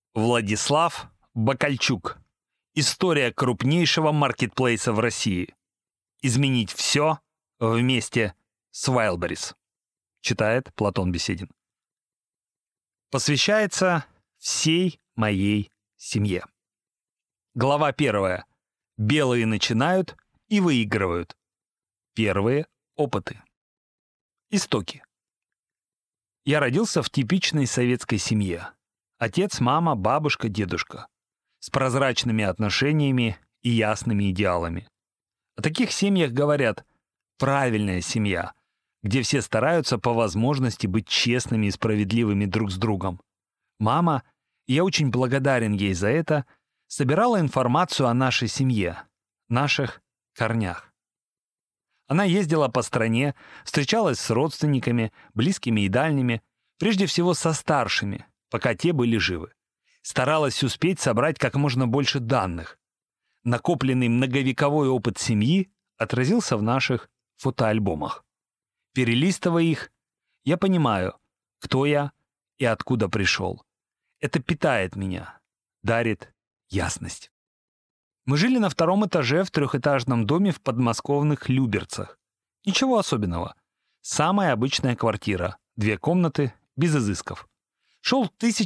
Владислав Бакальчук. История крупнейшего маркетплейса в России. Изменить все вместе с Wildberries. Читает Платон Беседин. Посвящается всей моей семье. Глава 1. Белые начинают и выигрывают. Первые опыты. Истоки. Я родился в типичной советской семье. Отец, мама, бабушка, дедушка. С прозрачными отношениями и ясными идеалами. О таких семьях говорят «правильная семья», где все стараются по возможности быть честными и справедливыми друг с другом. Мама, и я очень благодарен ей за это, собирала информацию о нашей семье, наших корнях. Она ездила по стране, встречалась с родственниками, близкими и дальними, прежде всего со старшими, пока те были живы. Старалась успеть собрать как можно больше данных. Накопленный многовековой опыт семьи отразился в наших фотоальбомах. Перелистывая их, я понимаю, кто я и откуда пришел. Это питает меня, дарит ясность. Мы жили на 2-м этаже в 3-этажном доме в подмосковных Люберцах. Ничего особенного. Самая обычная квартира, 2 комнаты, без изысков. Шел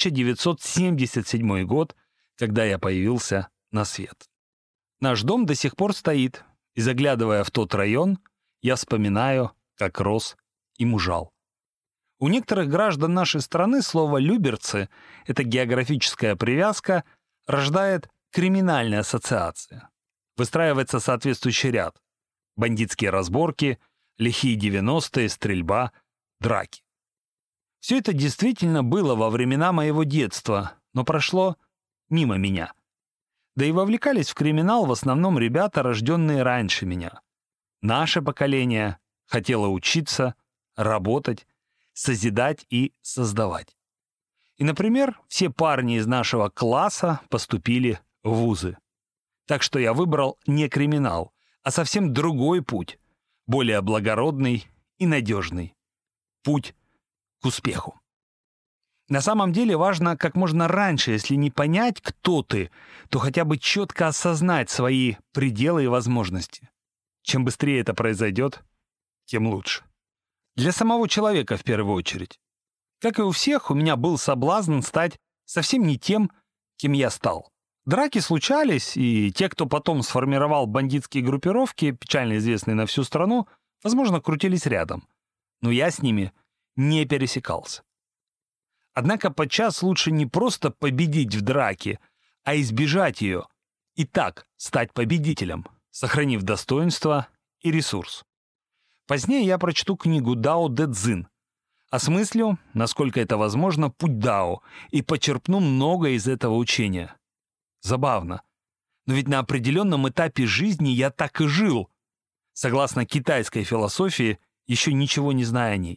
1977 год, когда я появился на свет. Наш дом до сих пор стоит, и, заглядывая в тот район, я вспоминаю, как рос и мужал. У некоторых граждан нашей страны слово «люберцы» — это географическая привязка, рождает криминальные ассоциации. Выстраивается соответствующий ряд. Бандитские разборки, лихие 90-е, стрельба, драки. Все это действительно было во времена моего детства, но прошло мимо меня. Да и вовлекались в криминал в основном ребята, рожденные раньше меня. Наше поколение хотело учиться, работать, созидать и создавать. И, например, все парни из нашего класса поступили в вузы. Так что я выбрал не криминал, а совсем другой путь, более благородный и надежный. Путь к успеху. На самом деле важно как можно раньше, если не понять, кто ты, то хотя бы четко осознать свои пределы и возможности. Чем быстрее это произойдет, тем лучше. Для самого человека в первую очередь. Как и у всех, у меня был соблазн стать совсем не тем, кем я стал. Драки случались, и те, кто потом сформировал бандитские группировки, печально известные на всю страну, возможно, крутились рядом. Но я с ними не пересекался. Однако подчас лучше не просто победить в драке, а избежать ее и так стать победителем, сохранив достоинство и ресурс. Позднее я прочту книгу Дао Дэ Цзин, осмыслю, насколько это возможно, путь Дао и почерпну многое из этого учения. Забавно, но ведь на определенном этапе жизни я так и жил, согласно китайской философии, еще ничего не зная о ней.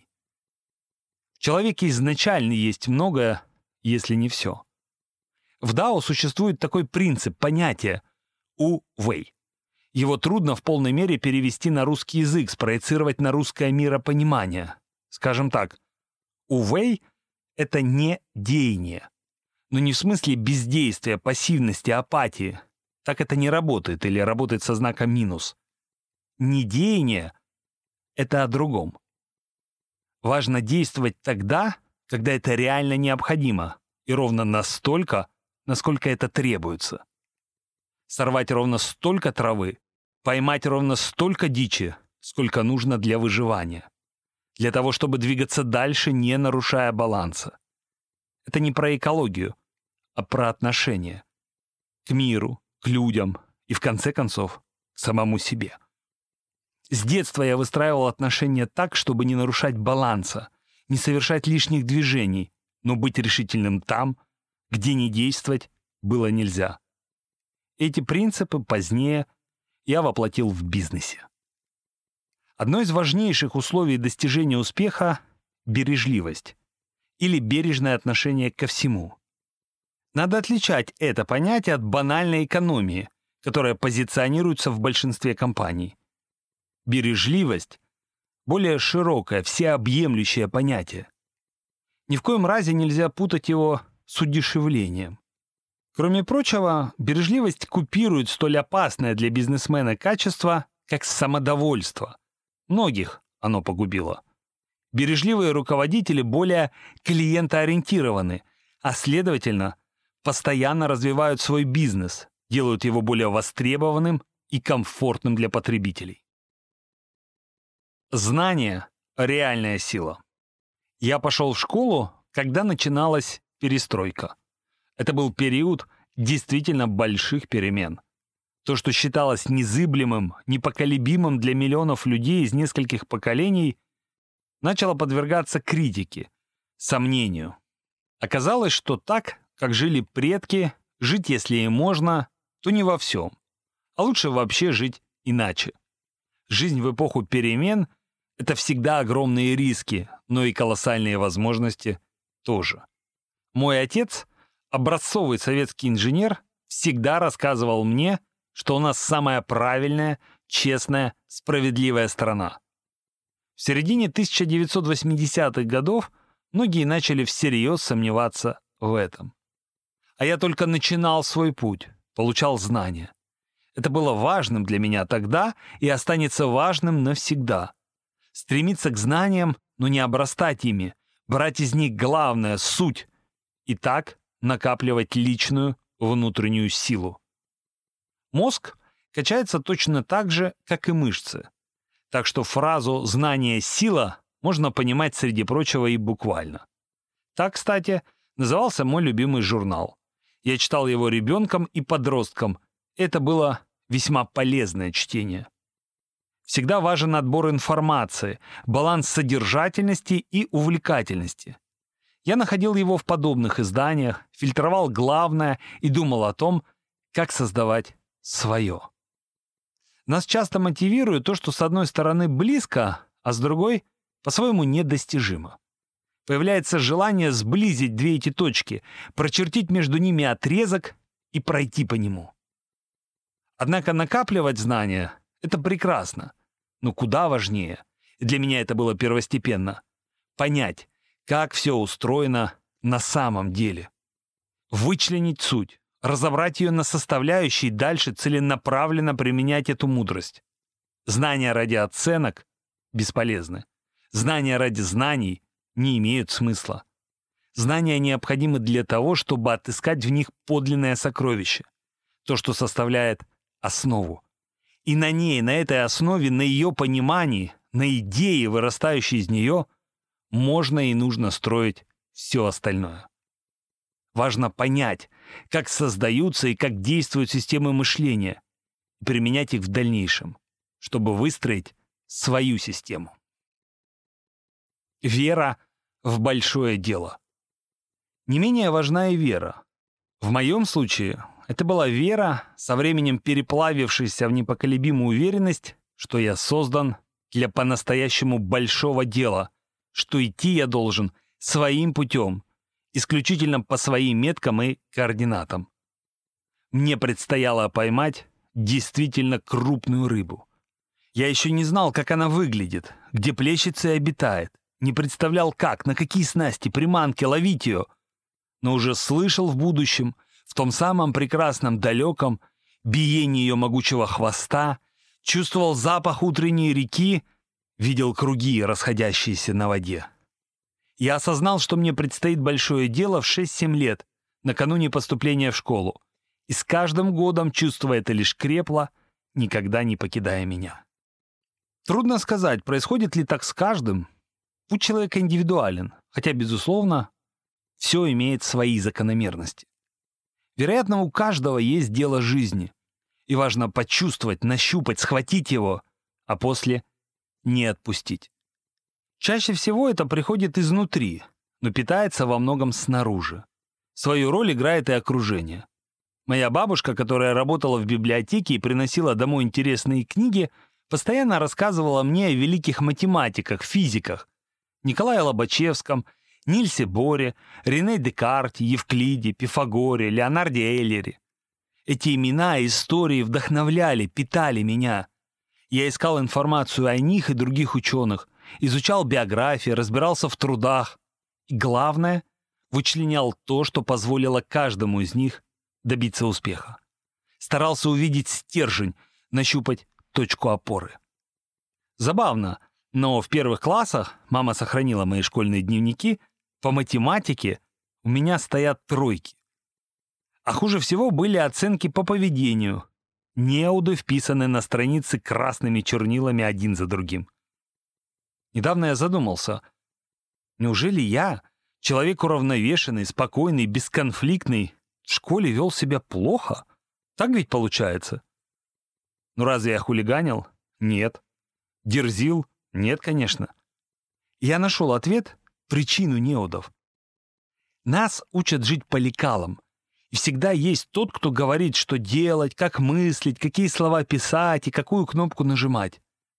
В человеке изначально есть многое, если не все. В Дао существует такой принцип, понятие «у-вэй». Его трудно в полной мере перевести на русский язык, спроецировать на русское миропонимание. Скажем так, «у-вэй» — это не деяние. Но не в смысле бездействия, пассивности, апатии. Так это не работает или работает со знаком минус. Недеяние — это о другом. Важно действовать тогда, когда это реально необходимо, и ровно настолько, насколько это требуется. Сорвать ровно столько травы, поймать ровно столько дичи, сколько нужно для выживания. Для того, чтобы двигаться дальше, не нарушая баланса. Это не про экологию, а про отношения. К миру, к людям и, в конце концов, к самому себе. С детства я выстраивал отношения так, чтобы не нарушать баланса, не совершать лишних движений, но быть решительным там, где не действовать было нельзя. Эти принципы позднее я воплотил в бизнесе. Одно из важнейших условий достижения успеха — бережливость или бережное отношение ко всему. Надо отличать это понятие от банальной экономии, которая позиционируется в большинстве компаний. Бережливость — более широкое, всеобъемлющее понятие. Ни в коем разе нельзя путать его с удешевлением. Кроме прочего, бережливость купирует столь опасное для бизнесмена качество, как самодовольство. Многих оно погубило. Бережливые руководители более клиентоориентированы, а следовательно, постоянно развивают свой бизнес, делают его более востребованным и комфортным для потребителей. Знание – реальная сила. Я пошел в школу, когда начиналась перестройка. Это был период действительно больших перемен. То, что считалось незыблемым, непоколебимым для миллионов людей из нескольких поколений, начало подвергаться критике, сомнению. Оказалось, что так, как жили предки, жить, если и можно, то не во всем. А лучше вообще жить иначе. Жизнь в эпоху перемен – это всегда огромные риски, но и колоссальные возможности тоже. Мой отец, образцовый советский инженер, всегда рассказывал мне, что у нас самая правильная, честная, справедливая страна. В середине 1980-х годов многие начали всерьез сомневаться в этом. А я только начинал свой путь, получал знания. Это было важным для меня тогда и останется важным навсегда. Стремиться к знаниям, но не обрастать ими, брать из них главное, суть, и так накапливать личную внутреннюю силу. Мозг качается точно так же, как и мышцы. Так что фразу «знание – сила» можно понимать, среди прочего, и буквально. Так, кстати, назывался мой любимый журнал. Я читал его ребенком и подростком. Это было весьма полезное чтение. Всегда важен отбор информации, баланс содержательности и увлекательности. Я находил его в подобных изданиях, фильтровал главное и думал о том, как создавать свое. Нас часто мотивирует то, что с одной стороны близко, а с другой по-своему недостижимо. Появляется желание сблизить две эти точки, прочертить между ними отрезок и пройти по нему. Однако накапливать знания — это прекрасно, но куда важнее, и для меня это было первостепенно, понять, как все устроено на самом деле. Вычленить суть, разобрать ее на составляющие и дальше целенаправленно применять эту мудрость. Знания ради оценок бесполезны. Знания ради знаний не имеют смысла. Знания необходимы для того, чтобы отыскать в них подлинное сокровище, то, что составляет основу. И на ней, на этой основе, на ее понимании, на идее, вырастающей из нее, можно и нужно строить все остальное. Важно понять, как создаются и как действуют системы мышления, и применять их в дальнейшем, чтобы выстроить свою систему. Вера в большое дело. Не менее важна и вера. В моем случае это была вера, со временем переплавившаяся в непоколебимую уверенность, что я создан для по-настоящему большого дела, что идти я должен своим путем, исключительно по своим меткам и координатам. Мне предстояло поймать действительно крупную рыбу. Я еще не знал, как она выглядит, где плещется и обитает, не представлял, как, на какие снасти, приманки ловить ее, но уже слышал в будущем, в том самом прекрасном далеком, биении ее могучего хвоста, чувствовал запах утренней реки, видел круги, расходящиеся на воде. Я осознал, что мне предстоит большое дело в 6-7 лет, накануне поступления в школу, и с каждым годом чувство это лишь крепло, никогда не покидая меня. Трудно сказать, происходит ли так с каждым. Путь человека индивидуален, хотя, безусловно, все имеет свои закономерности. Вероятно, у каждого есть дело жизни, и важно почувствовать, нащупать, схватить его, а после не отпустить. Чаще всего это приходит изнутри, но питается во многом снаружи. Свою роль играет и окружение. Моя бабушка, которая работала в библиотеке и приносила домой интересные книги, постоянно рассказывала мне о великих математиках, физиках, Николае Лобачевском, Нильсе Боре, Рене Декарте, Евклиде, Пифагоре, Леонарде Эйлере. Эти имена и истории вдохновляли, питали меня. Я искал информацию о них и других ученых, изучал биографии, разбирался в трудах. И главное, вычленял то, что позволило каждому из них добиться успеха. Старался увидеть стержень, нащупать точку опоры. Забавно, но в первых классах, мама сохранила мои школьные дневники, по математике у меня стоят тройки. А хуже всего были оценки по поведению. Неуды вписаны на страницы красными чернилами один за другим. Недавно я задумался, неужели я, человек уравновешенный, спокойный, бесконфликтный, в школе вел себя плохо? Так ведь получается? Ну разве я хулиганил? Нет. Дерзил? Нет, конечно. Я нашел ответ, причину неудов. Нас учат жить по лекалам. И всегда есть тот, кто говорит, что делать, как мыслить, какие слова писать и какую кнопку нажимать.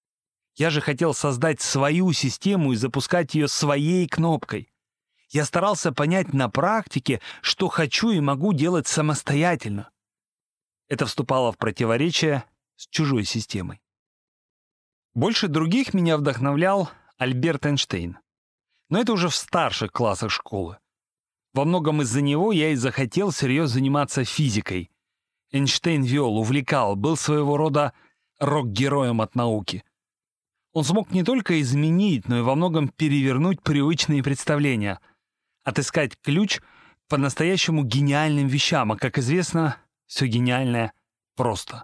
Я же хотел создать свою систему и запускать ее своей кнопкой. Я старался понять на практике, что хочу и могу делать самостоятельно. Это вступало в противоречие с чужой системой. Больше других меня вдохновлял Альберт Эйнштейн. Но это уже в старших классах школы. Во многом из-за него я и захотел всерьез заниматься физикой. Эйнштейн вел, увлекал, был своего рода рок-героем от науки. Он смог не только изменить, но и во многом перевернуть привычные представления, отыскать ключ к по-настоящему гениальным вещам, а, как известно, все гениальное просто.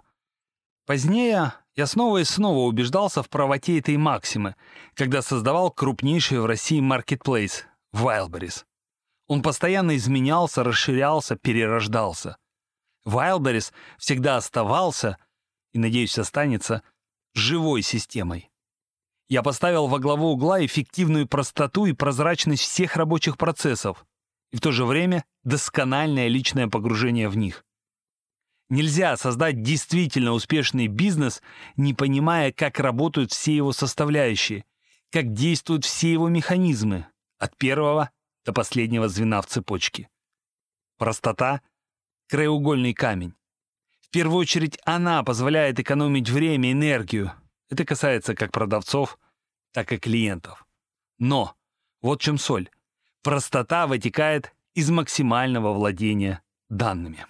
Позднее я снова и снова убеждался в правоте этой максимы, когда создавал крупнейший в России маркетплейс — Wildberries. Он постоянно изменялся, расширялся, перерождался. Wildberries всегда оставался, и, надеюсь, останется, живой системой. Я поставил во главу угла эффективную простоту и прозрачность всех рабочих процессов, и в то же время доскональное личное погружение в них. Нельзя создать действительно успешный бизнес, не понимая, как работают все его составляющие, как действуют все его механизмы, от первого до последнего звена в цепочке. Простота — краеугольный камень. В первую очередь она позволяет экономить время, энергию. Это касается как продавцов, так и клиентов. Но вот в чем соль. Простота вытекает из максимального владения данными.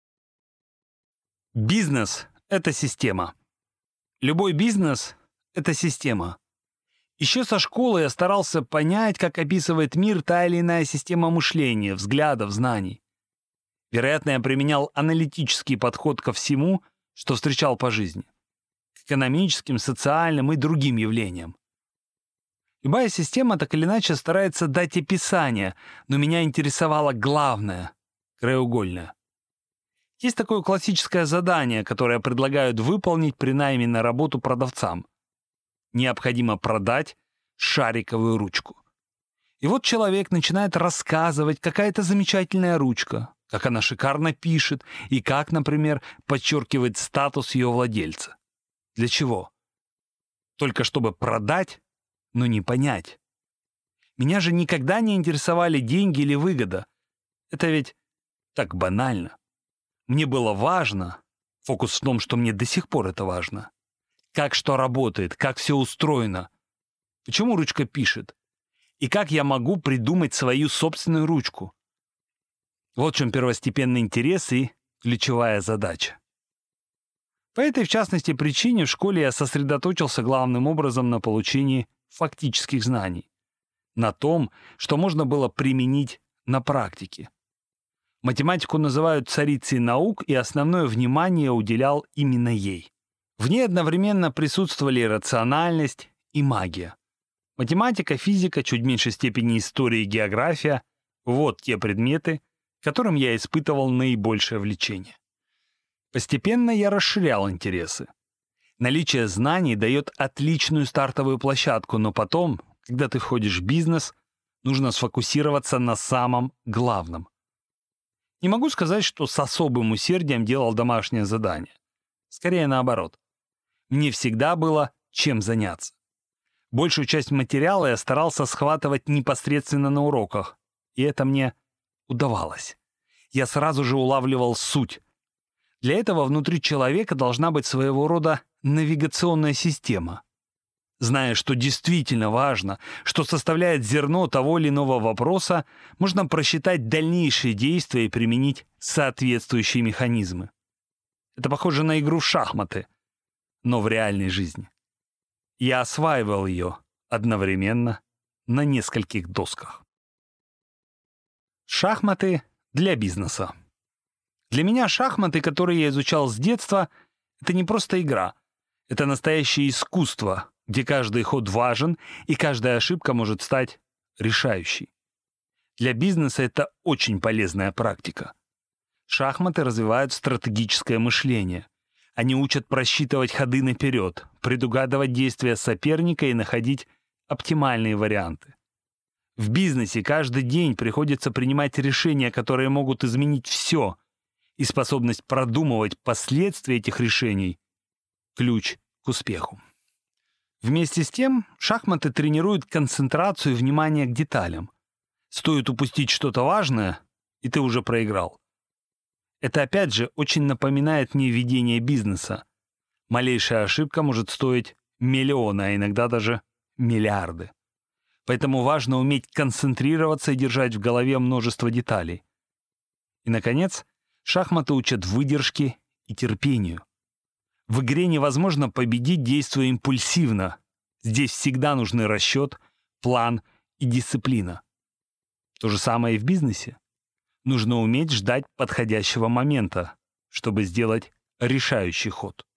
Бизнес — это система. Любой бизнес — это система. Еще со школы я старался понять, как описывает мир та или иная система мышления, взглядов, знаний. Вероятно, я применял аналитический подход ко всему, что встречал по жизни. К экономическим, социальным и другим явлениям. Любая система так или иначе старается дать описание, но меня интересовало главное — краеугольное. Есть такое классическое задание, которое предлагают выполнить при найме на работу продавцам. Необходимо продать шариковую ручку. И вот человек начинает рассказывать, какая это замечательная ручка, как она шикарно пишет и как, например, подчеркивает статус ее владельца. Для чего? Только чтобы продать, но не понять. Меня же никогда не интересовали деньги или выгода. Это ведь так банально. Мне было важно, фокус в том, что мне до сих пор это важно, как что работает, как все устроено, почему ручка пишет, и как я могу придумать свою собственную ручку. Вот в чем первостепенный интерес и ключевая задача. По этой, в частности, причине в школе я сосредоточился главным образом на получении фактических знаний, на том, что можно было применить на практике. Математику называют царицей наук, и основное внимание уделял именно ей. В ней одновременно присутствовали рациональность и магия. Математика, физика, чуть в меньшей степени история и география — вот те предметы, к которым я испытывал наибольшее влечение. Постепенно я расширял интересы. Наличие знаний дает отличную стартовую площадку, но потом, когда ты входишь в бизнес, нужно сфокусироваться на самом главном. Не могу сказать, что с особым усердием делал домашнее задание. Скорее наоборот. Мне всегда было чем заняться. Большую часть материала я старался схватывать непосредственно на уроках, и это мне удавалось. Я сразу же улавливал суть. Для этого внутри человека должна быть своего рода навигационная система. Зная, что действительно важно, что составляет зерно того или иного вопроса, можно просчитать дальнейшие действия и применить соответствующие механизмы. Это похоже на игру в шахматы, но в реальной жизни. Я осваивал ее одновременно на нескольких досках. Шахматы для бизнеса. Для меня шахматы, которые я изучал с детства, это не просто игра. Это настоящее искусство, где каждый ход важен и каждая ошибка может стать решающей. Для бизнеса это очень полезная практика. Шахматы развивают стратегическое мышление. Они учат просчитывать ходы наперед, предугадывать действия соперника и находить оптимальные варианты. В бизнесе каждый день приходится принимать решения, которые могут изменить все, и способность продумывать последствия этих решений – ключ к успеху. Вместе с тем, шахматы тренируют концентрацию и внимание к деталям. Стоит упустить что-то важное, и ты уже проиграл. Это опять же очень напоминает мне ведение бизнеса. Малейшая ошибка может стоить миллионы, а иногда даже миллиарды. Поэтому важно уметь концентрироваться и держать в голове множество деталей. И, наконец, шахматы учат выдержке и терпению. В игре невозможно победить, действуя импульсивно. Здесь всегда нужны расчет, план и дисциплина. То же самое и в бизнесе. Нужно уметь ждать подходящего момента, чтобы сделать решающий ход.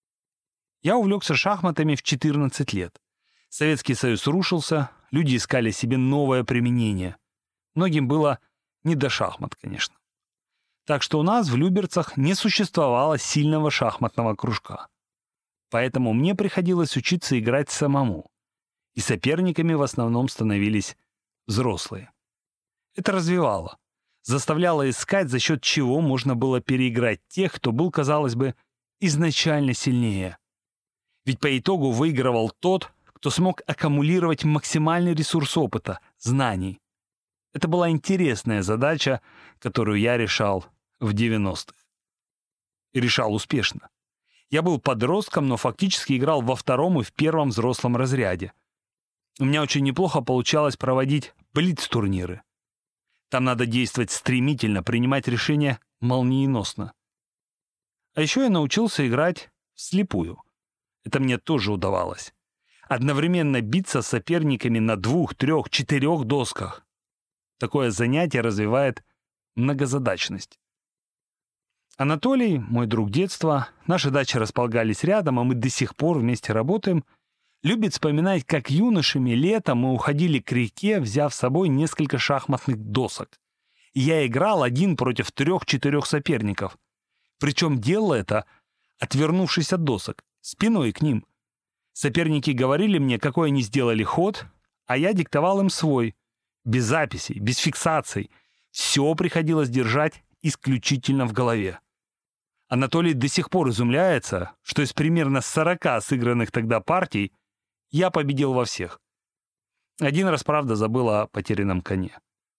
Я увлекся шахматами в 14 лет. Советский Союз рушился, люди искали себе новое применение. Многим было не до шахмат, конечно. Так что у нас в Люберцах не существовало сильного шахматного кружка. Поэтому мне приходилось учиться играть самому. И соперниками в основном становились взрослые. Это развивало. Заставляло искать, за счет чего можно было переиграть тех, кто был, казалось бы, изначально сильнее. Ведь по итогу выигрывал тот, кто смог аккумулировать максимальный ресурс опыта, знаний. Это была интересная задача, которую я решал в 90-х. И решал успешно. Я был подростком, но фактически играл во втором и в первом взрослом разряде. У меня очень неплохо получалось проводить блиц-турниры. Там надо действовать стремительно, принимать решения молниеносно. А еще я научился играть вслепую. Это мне тоже удавалось. Одновременно биться с соперниками на 2, 3, 4 досках. Такое занятие развивает многозадачность. Анатолий, мой друг детства, наши дачи располагались рядом, а мы до сих пор вместе работаем, любит вспоминать, как юношами летом мы уходили к реке, взяв с собой несколько шахматных досок. И я играл 1 против 3-4 соперников. Причем делал это, отвернувшись от досок, спиной к ним. Соперники говорили мне, какой они сделали ход, а я диктовал им свой. Без записей, без фиксаций. Все приходилось держать исключительно в голове. Анатолий до сих пор изумляется, что из примерно 40 сыгранных тогда партий я победил во всех. Один раз, правда, забыл о потерянном коне.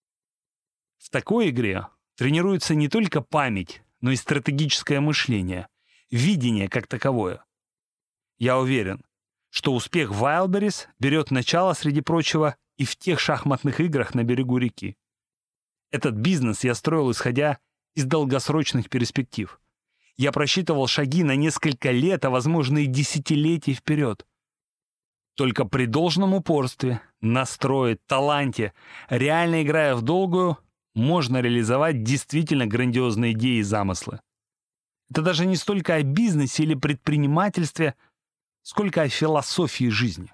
В такой игре тренируется не только память, но и стратегическое мышление, видение как таковое. Я уверен, что успех Wildberries берет начало, среди прочего, и в тех шахматных играх на берегу реки. Этот бизнес я строил, исходя из долгосрочных перспектив. Я просчитывал шаги на несколько лет, а возможно и десятилетий вперед. Только при должном упорстве, настрое, таланте, реально играя в долгую, можно реализовать действительно грандиозные идеи и замыслы. Это даже не столько о бизнесе или предпринимательстве, сколько о философии жизни.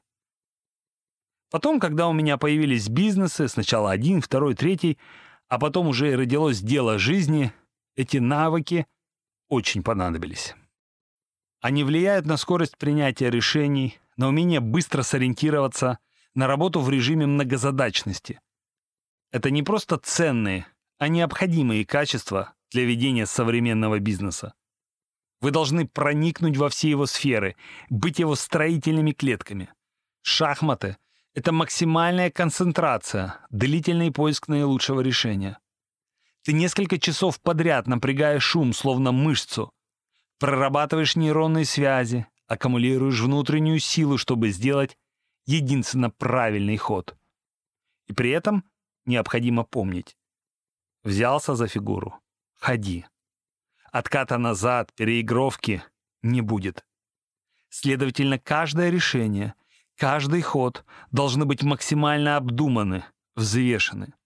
Потом, когда у меня появились бизнесы, сначала 1, 2, 3, а потом уже и родилось дело жизни, эти навыки очень понадобились. Они влияют на скорость принятия решений, на умение быстро сориентироваться, на работу в режиме многозадачности. Это не просто ценные, а необходимые качества для ведения современного бизнеса. Вы должны проникнуть во все его сферы, быть его строительными клетками. Шахматы — это максимальная концентрация, длительный поиск наилучшего решения. Ты несколько часов подряд напрягаешь ум, словно мышцу, прорабатываешь нейронные связи, аккумулируешь внутреннюю силу, чтобы сделать единственно правильный ход. И при этом необходимо помнить. Взялся за фигуру. Ходи. Отката назад, переигровки не будет. Следовательно, каждое решение, каждый ход должны быть максимально обдуманы, взвешены.